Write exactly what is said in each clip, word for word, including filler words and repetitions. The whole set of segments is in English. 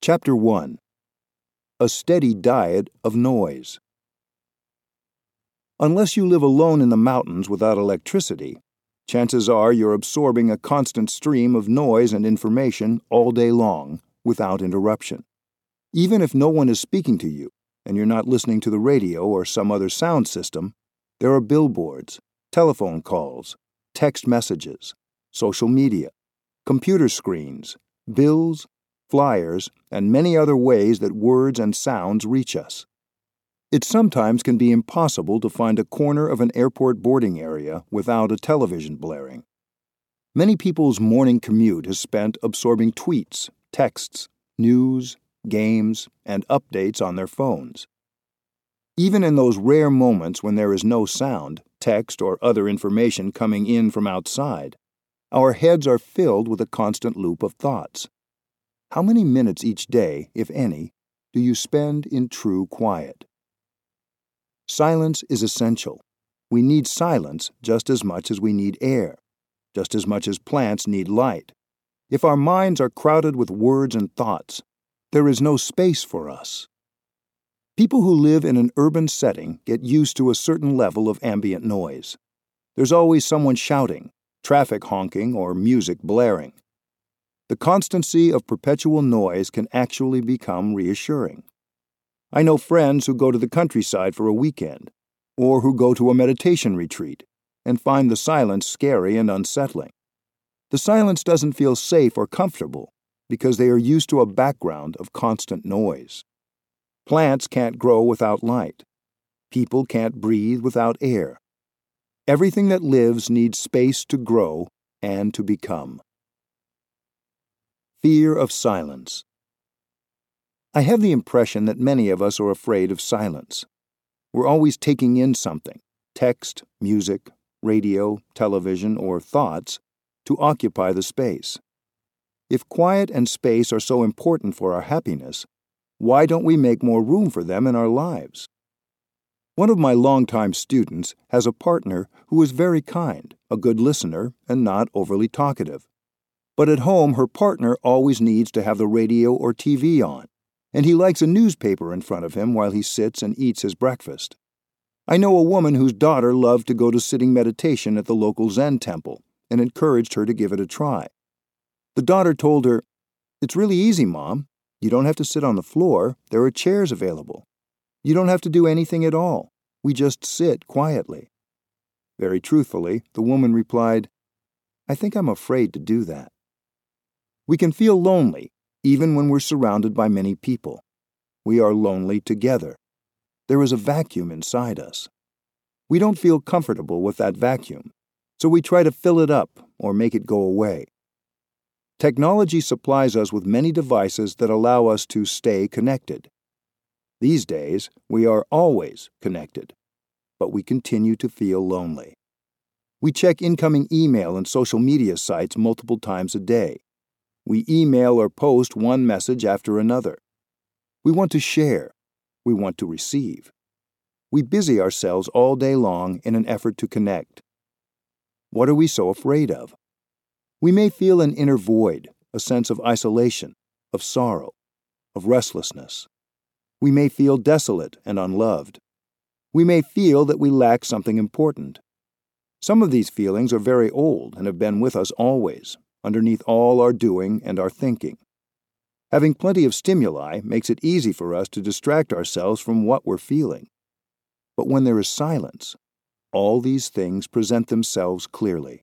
Chapter one. A Steady Diet of Noise. Unless you live alone in the mountains without electricity, chances are you're absorbing a constant stream of noise and information all day long without interruption. Even if no one is speaking to you and you're not listening to the radio or some other sound system, there are billboards, telephone calls, text messages, social media, computer screens, bills, flyers, and many other ways that words and sounds reach us. It sometimes can be impossible to find a corner of an airport boarding area without a television blaring. Many people's morning commute is spent absorbing tweets, texts, news, games, and updates on their phones. Even in those rare moments when there is no sound, text, or other information coming in from outside, our heads are filled with a constant loop of thoughts. How many minutes each day, if any, do you spend in true quiet? Silence is essential. We need silence just as much as we need air, just as much as plants need light. If our minds are crowded with words and thoughts, there is no space for us. People who live in an urban setting get used to a certain level of ambient noise. There's always someone shouting, traffic honking, or music blaring. The constancy of perpetual noise can actually become reassuring. I know friends who go to the countryside for a weekend, or who go to a meditation retreat, and find the silence scary and unsettling. The silence doesn't feel safe or comfortable because they are used to a background of constant noise. Plants can't grow without light. People can't breathe without air. Everything that lives needs space to grow and to become. Fear of silence. I have the impression that many of us are afraid of silence. We're always taking in something, text, music, radio, television, or thoughts, to occupy the space. If quiet and space are so important for our happiness, why don't we make more room for them in our lives? One of my longtime students has a partner who is very kind, a good listener, and not overly talkative. But at home, her partner always needs to have the radio or T V on, and he likes a newspaper in front of him while he sits and eats his breakfast. I know a woman whose daughter loved to go to sitting meditation at the local Zen temple and encouraged her to give it a try. The daughter told her, "It's really easy, Mom. You don't have to sit on the floor. There are chairs available. You don't have to do anything at all. We just sit quietly." Very truthfully, the woman replied, "I think I'm afraid to do that." We can feel lonely, even when we're surrounded by many people. We are lonely together. There is a vacuum inside us. We don't feel comfortable with that vacuum, so we try to fill it up or make it go away. Technology supplies us with many devices that allow us to stay connected. These days, we are always connected, but we continue to feel lonely. We check incoming email and social media sites multiple times a day. We email or post one message after another. We want to share. We want to receive. We busy ourselves all day long in an effort to connect. What are we so afraid of? We may feel an inner void, a sense of isolation, of sorrow, of restlessness. We may feel desolate and unloved. We may feel that we lack something important. Some of these feelings are very old and have been with us always, underneath all our doing and our thinking. Having plenty of stimuli makes it easy for us to distract ourselves from what we're feeling. But when there is silence, all these things present themselves clearly.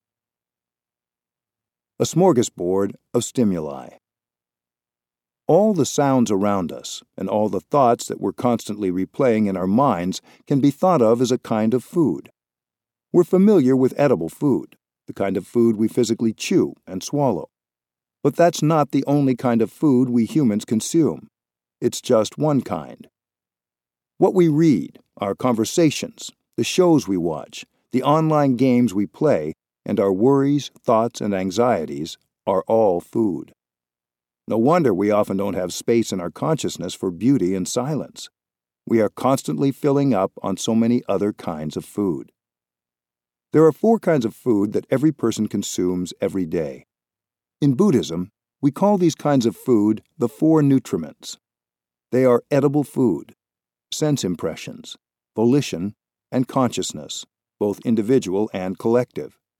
A smorgasbord of stimuli. All the sounds around us and all the thoughts that we're constantly replaying in our minds can be thought of as a kind of food. We're familiar with edible food, the kind of food we physically chew and swallow. But that's not the only kind of food we humans consume. It's just one kind. What we read, our conversations, the shows we watch, the online games we play, and our worries, thoughts, and anxieties are all food. No wonder we often don't have space in our consciousness for beauty and silence. We are constantly filling up on so many other kinds of food. There are four kinds of food that every person consumes every day. In Buddhism, We call these kinds of food the four nutriments. They are edible food, sense impressions, volition, and consciousness, both individual and collective.